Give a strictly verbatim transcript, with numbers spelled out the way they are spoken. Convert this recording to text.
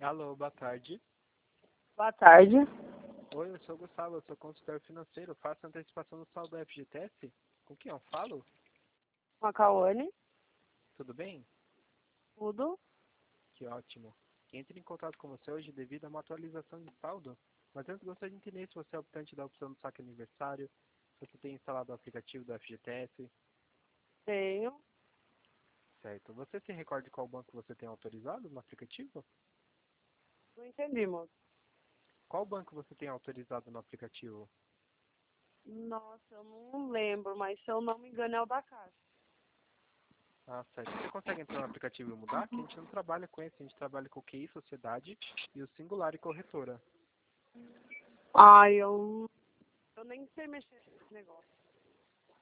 Alô, boa tarde. Boa tarde. Oi, eu sou o Gustavo, eu sou consultor financeiro, faço antecipação do saldo do F G T S. Com quem eu falo? Com a Cauane. Tudo bem? Tudo. Que ótimo. Entre em contato com você hoje devido a uma atualização de saldo, mas antes gostaria de entender se você é optante da opção do saque aniversário, se você tem instalado o aplicativo do F G T S. Tenho. Certo. Você se recorda de qual banco você tem autorizado no aplicativo? Não entendi, moço. Qual banco você tem autorizado no aplicativo? Nossa, eu não lembro, mas se eu não me engano é o da Caixa. Ah, certo. Você consegue entrar no aplicativo e mudar? Que a gente não trabalha com esse, a gente trabalha com o Q I Sociedade e o Singular e Corretora. Ai, eu, eu nem sei mexer nesse negócio.